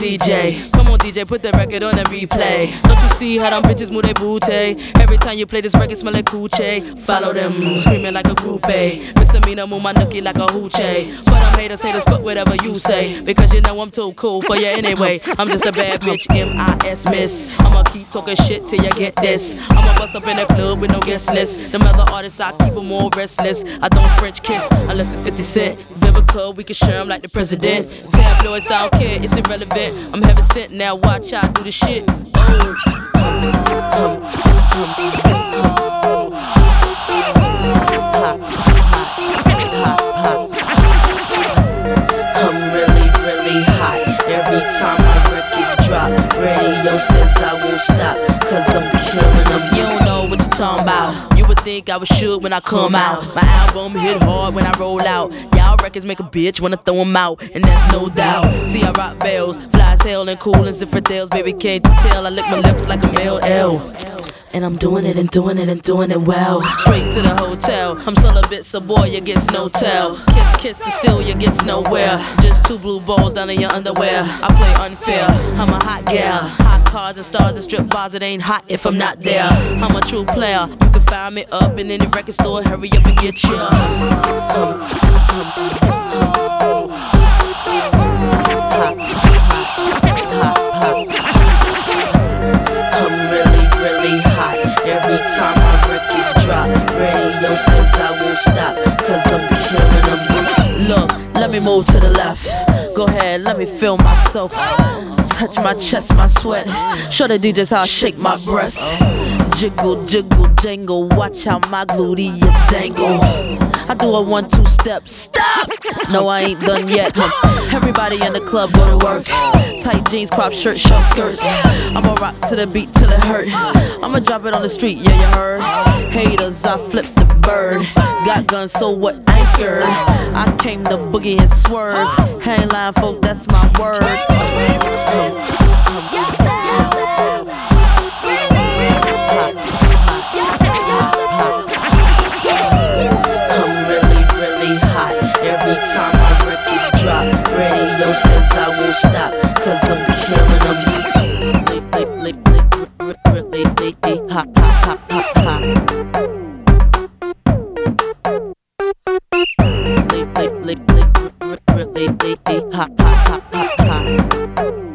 DJ. Come on, DJ, put the record on the replay. Don't you see how them bitches move their booty? Every time you play this record, smell like coochie. Follow them, screaming like a groupie. Misdemeanor, move my nookie like a hoochie. For them haters, fuck whatever you say. Because you know I'm too cool for you anyway. I'm just a bad bitch, M.I.S. miss. I'ma keep talking shit till you get this. I'ma bust up in the club with no guest list. Them other artists, I keep them all restless. I don't French kiss unless it's 50 Cent. Vivica, we can share them like the president. Tabloids, I don't care, it's irrelevant. I'm heaven sent, now watch how I do the shit. I'm really, really hot. Every time my records drop, radio says I won't stop, cause I'm killing them. You don't know what you're talking about. You would think I was shoot when I come out. My album hit hard when I roll out. Y'all records make a bitch wanna throw them out, and that's no doubt. See, I rock bells, fly as hell and cool as infidels. Baby, can't you tell? I lick my lips like a male L. And I'm doing it and doing it and doing it well. Straight to the hotel. I'm celibate, so boy, you gets no tell. Kiss, kiss, and still you gets nowhere. Just two blue balls down in your underwear. I play unfair. I'm a hot gal. Hot cars and stars and strip bars. It ain't hot if I'm not there. I'm a true player. You can find me up in any record store. Hurry up and get ya. Every time my records drop, radio says I won't stop, cause I'm killing them. Look, let me move to the left. Go ahead, let me feel myself. Touch my chest, my sweat. Show the DJs how I shake my breasts. Jiggle, jiggle, jangle. Watch how my gluteus dangle. I do a 1-2 step. Stop! No, I ain't done yet. Everybody in the club go to work. Tight jeans, crop shirt, short skirts. I'ma rock to the beat till it hurt. I'ma drop it on the street, yeah, you heard. Haters, I flip the bird. Got guns, so what? I ain't scared. I came to boogie and swerve. Hang line, folk, that's my word. Every time my records drop, radio says I won't stop, cause I'm killing them. Ha ha ha ha ha.